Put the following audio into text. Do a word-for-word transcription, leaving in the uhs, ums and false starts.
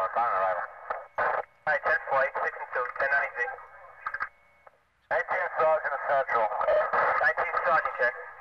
on time arrival. Alright, ten flight, six and two, ten ninety. eighteen Sergeant Central. nineteen Sergeant, check.